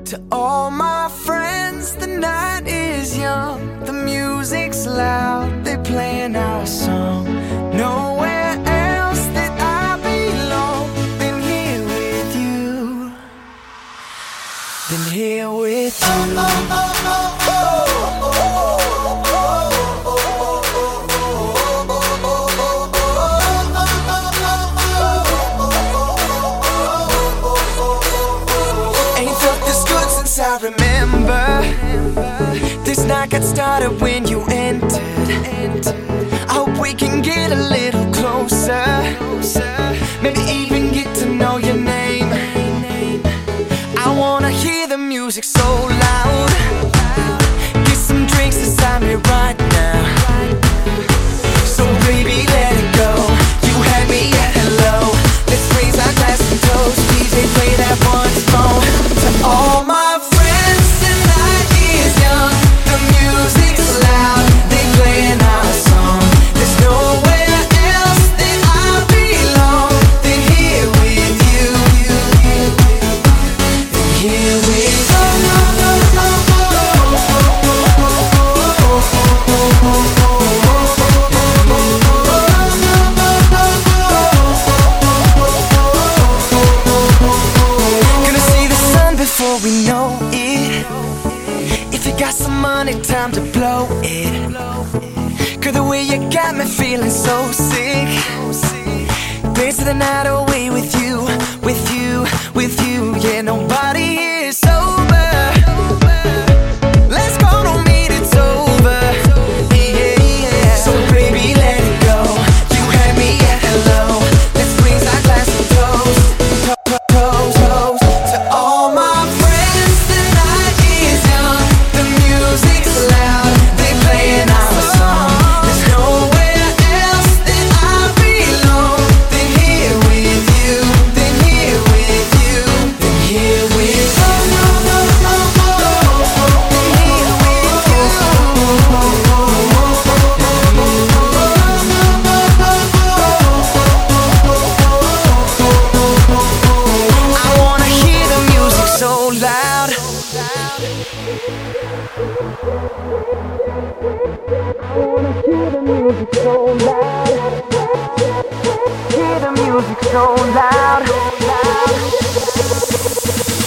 To all my friends, the night is young, the music's loud, they're playing our song. Nowhere else that I belong than here with you, than here with you. I remember this night got started when you entered. I hope we can get a little closer, maybe even get to know your name. I wanna hear the music so loud. Get some drinks inside me right now. So baby, let it go. You had me at hello. Let's raise our glass and toast. DJ, play that one song. To all my we know it. If you got some money, time to blow it. Girl, the way you got me feeling so sick. Dance the night away with you, with you, with you. Yeah, nobody here is sober. Let's go, don't mean it's over. Yeah, yeah. So baby, let it go. You had me at hello. Let's raise our glass and toast, toast, toast. To all my hear the music so loud. Hear the music so loud.